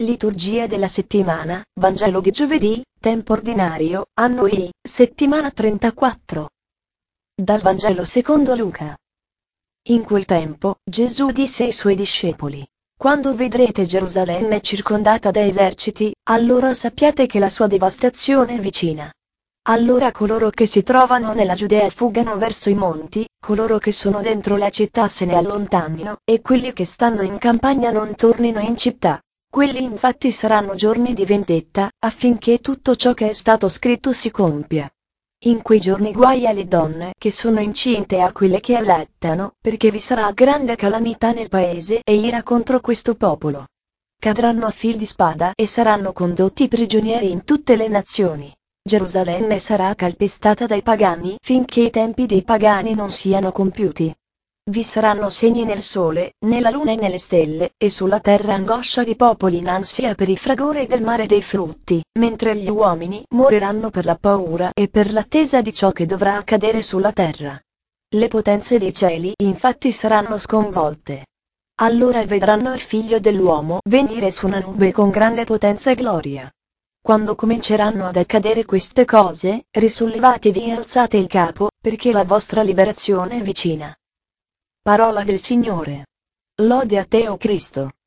Liturgia della settimana, Vangelo di giovedì, tempo ordinario, anno I, settimana 34. Dal Vangelo secondo Luca. In quel tempo, Gesù disse ai suoi discepoli: Quando vedrete Gerusalemme circondata da eserciti, allora sappiate che la sua devastazione è vicina. Allora coloro che si trovano nella Giudea fuggano verso i monti, coloro che sono dentro la città se ne allontanino, e quelli che stanno in campagna non tornino in città. Quelli infatti saranno giorni di vendetta, affinché tutto ciò che è stato scritto si compia. In quei giorni guai alle donne che sono incinte e a quelle che allattano, perché vi sarà grande calamità nel paese e ira contro questo popolo. Cadranno a fil di spada e saranno condotti prigionieri in tutte le nazioni. Gerusalemme sarà calpestata dai pagani finché i tempi dei pagani non siano compiuti. Vi saranno segni nel sole, nella luna e nelle stelle, e sulla terra angoscia di popoli in ansia per il fragore del mare dei frutti, mentre gli uomini moriranno per la paura e per l'attesa di ciò che dovrà accadere sulla terra. Le potenze dei cieli infatti saranno sconvolte. Allora vedranno il Figlio dell'uomo venire su una nube con grande potenza e gloria. Quando cominceranno ad accadere queste cose, risollevatevi e alzate il capo, perché la vostra liberazione è vicina. Parola del Signore. Lode a te, o Cristo.